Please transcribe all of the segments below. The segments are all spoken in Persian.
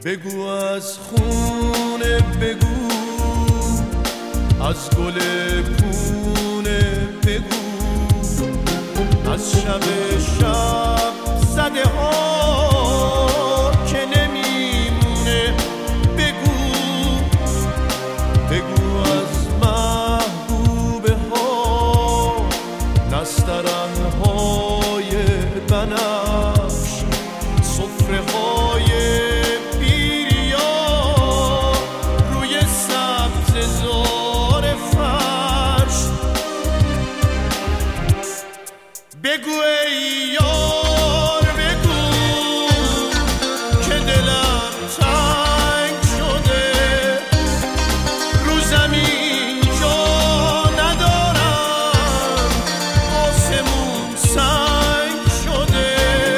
بگو از خونه، بگو از گل پونه، بگو از شب زده ها که نمیمونه، بگو بگو از محبوبه ها نسترن های بنفش، سفره های بیریا روی سبز زار فرش، بگو ای یار، بگو که دلم تنگ شده، رو زمین جا ندارم، آسمون سنگ شده.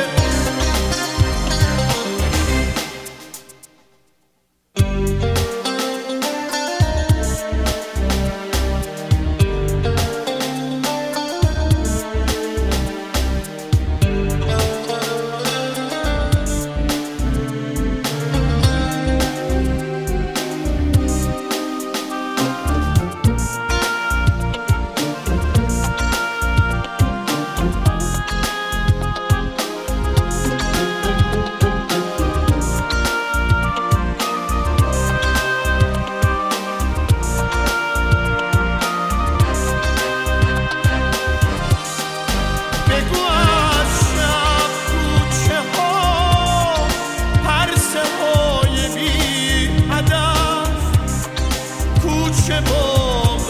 کوچه باغ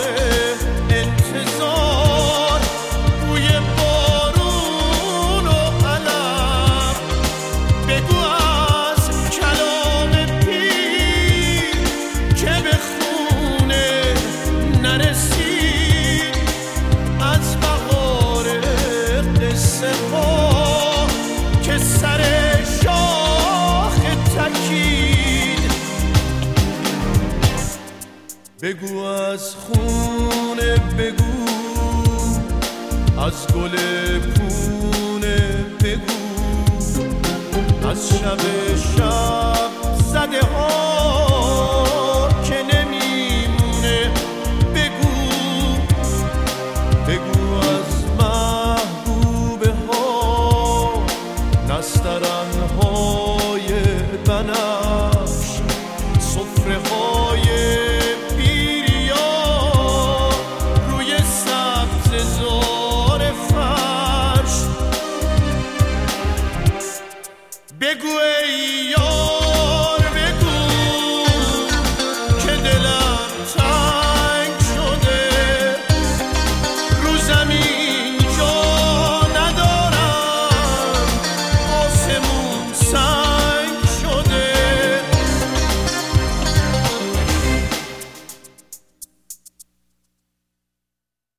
انتظار بوی بارون و علم، بگو از کلام پیر که به خونه نرسید، از بهار قصه ها که سر شاخ تکید، بگو از خونه، بگو از گل پونه، بگو از شب زده ها که نمیمونه، بگو بگو از محبوبه ها نسترن ها